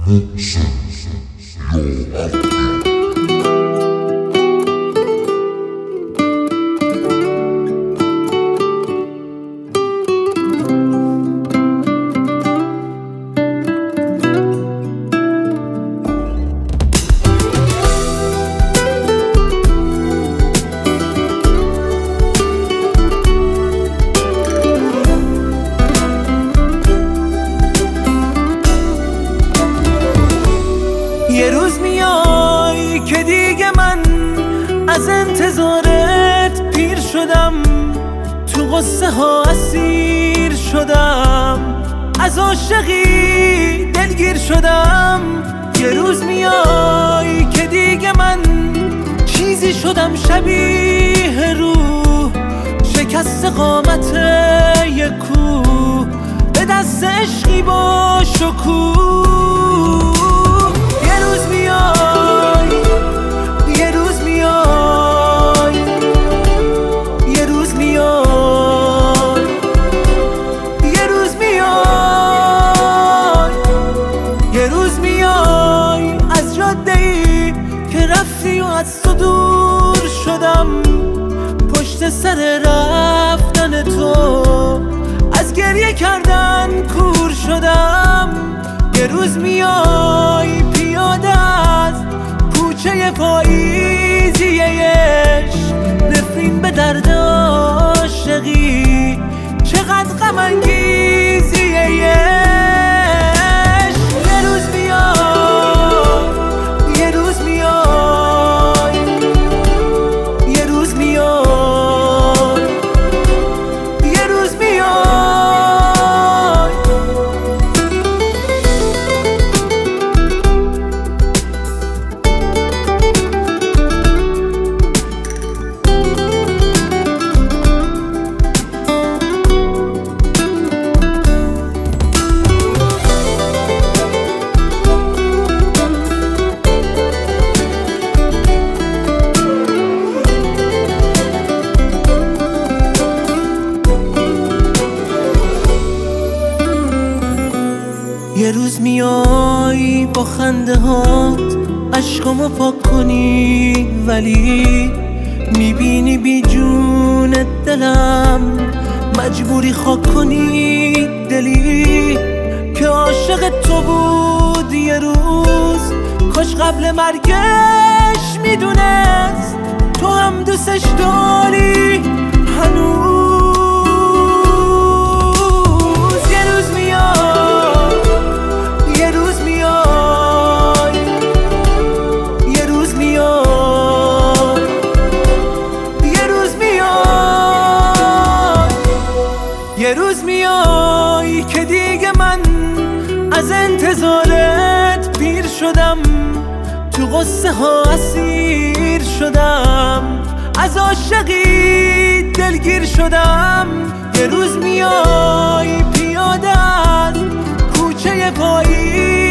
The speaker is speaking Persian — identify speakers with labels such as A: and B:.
A: یه روز میای که دیگه من از انتظارت پیر شدم، تو قصه ها اسیر شدم، از عاشقی دلگیر شدم. یه روز میای که دیگه من چیزی شدم شبیه روح، شکست قامت یک کوه، به دست عشقی با شکوه. یه روز میای، یه روز میای، یه روز میای، یه روز میای، یه روز میای از جاده‌ای که رفتی و از تو دور شدم، پشت سر رفتن تو از گریه کردن کور شدم. یه روز میای پیاده از کوچه پاییزی عشق، نفرین به درد عاشقی، چقدر غم انگیزی عشق. یه روز میای، یه روز میای، یه روز میای، یه روز میای. یه روز میای با خنده هات عشقامو پاک کنی، ولی میبینی بی جون دلم مجبوری خاک کنی دلی که عاشق تو بود. یه روز کاش قبل مرگش میدونست تو هم دوستش داری هنوز. یه روز میای که دیگه من از انتظارت پیر شدم، تو قصه ها اسیر شدم، از عاشقی دلگیر شدم. یه روز میای پیاده از کوچه پاییزی